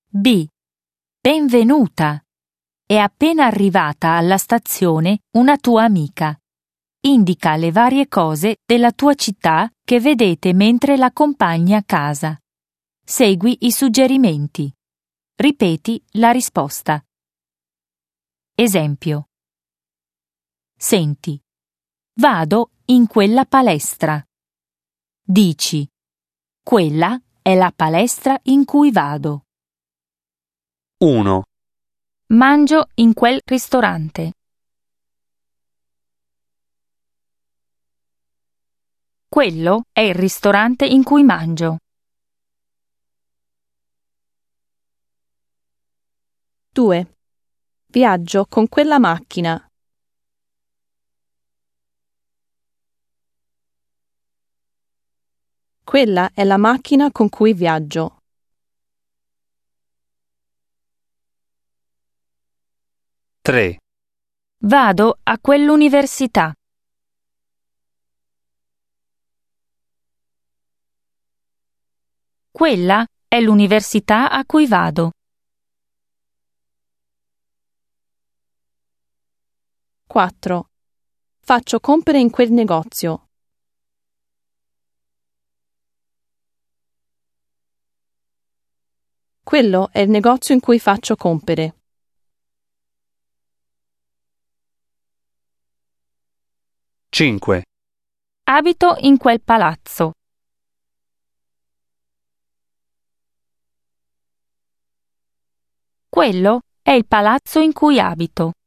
B. Benvenuta! È appena arrivata alla stazione una tua amica. Indica le varie cose della tua città che vedete mentre l'accompagni a casa. Segui i suggerimenti. Ripeti la risposta. Esempio. Senti. Vado in quella palestra. Dici. Quella è la palestra in cui vado. 1, Mangio in quel ristorante. Quello è il ristorante in cui mangio. 2. Viaggio con quella macchina. Quella è la macchina con cui viaggio. 3, Vado a quell'università. Quella è l'università a cui vado. 4. Faccio compere in quel negozio. Quello è il negozio in cui faccio compere. 5, Abito in quel palazzo. Quello è il palazzo in cui abito.